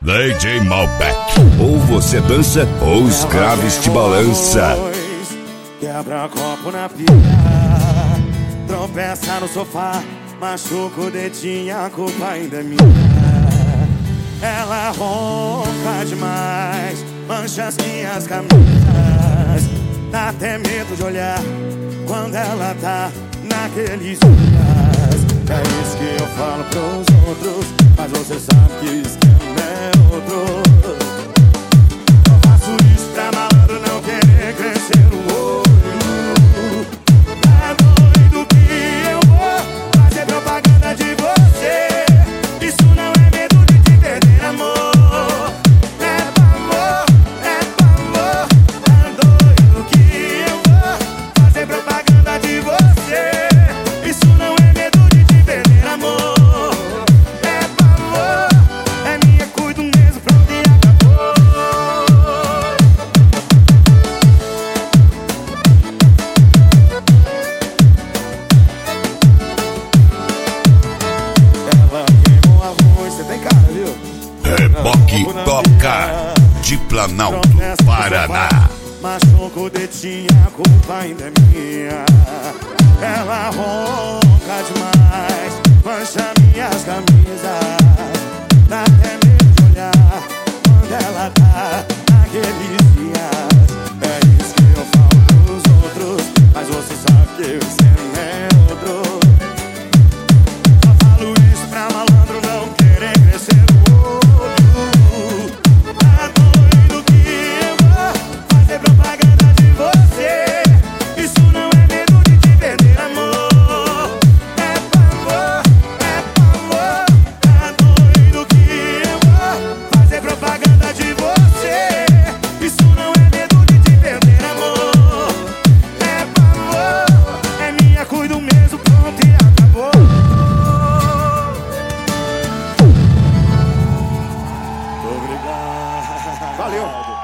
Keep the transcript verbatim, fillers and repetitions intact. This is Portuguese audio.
D J Malbec. Ou você dança ou os graves te balança. Quebra copo na pia, tropeça no sofá, machuca o dedinho, a culpa ainda é minha. Ela ronca demais, mancha as minhas camisas, dá até medo de olhar quando ela tá naqueles dias. É isso que eu falo pros outros, mas você sabe que o esquema é outro. Eu faço isso pra malandro não querer crescer o olho. Tá doido que eu vou fazer propaganda de você. Isso não é medo de te perder, amor. É pavor, é pavor. Tá doido que eu vou fazer propaganda de você. Isso não é medo de te perder, amor. É pavor, é minha, cuido mesmo, pronto e acabou. Ela queimou a luz, você tem cara, viu? Reboque Toca de Planalto, Paraná. Machuca o dedinho, a culpa ainda é minha. Ela ronca demais, mancha minhas camisas, dá até medo de olhar quando ela tá naqueles dias. É isso que eu falo pros outros, mas você sabe que o esquema é outro. Só falo isso pra malandro não querer crescer o olho. Tá doido que eu vou fazer propaganda de você. Isso não é medo de te perder, amor. É pavor, é pavor. Tá doido que eu vou fazer propaganda de você. Isso não é medo de te perder, amor. É pavor, é minha, cuido mesmo, pronto e acabou. Obrigado. Valeu.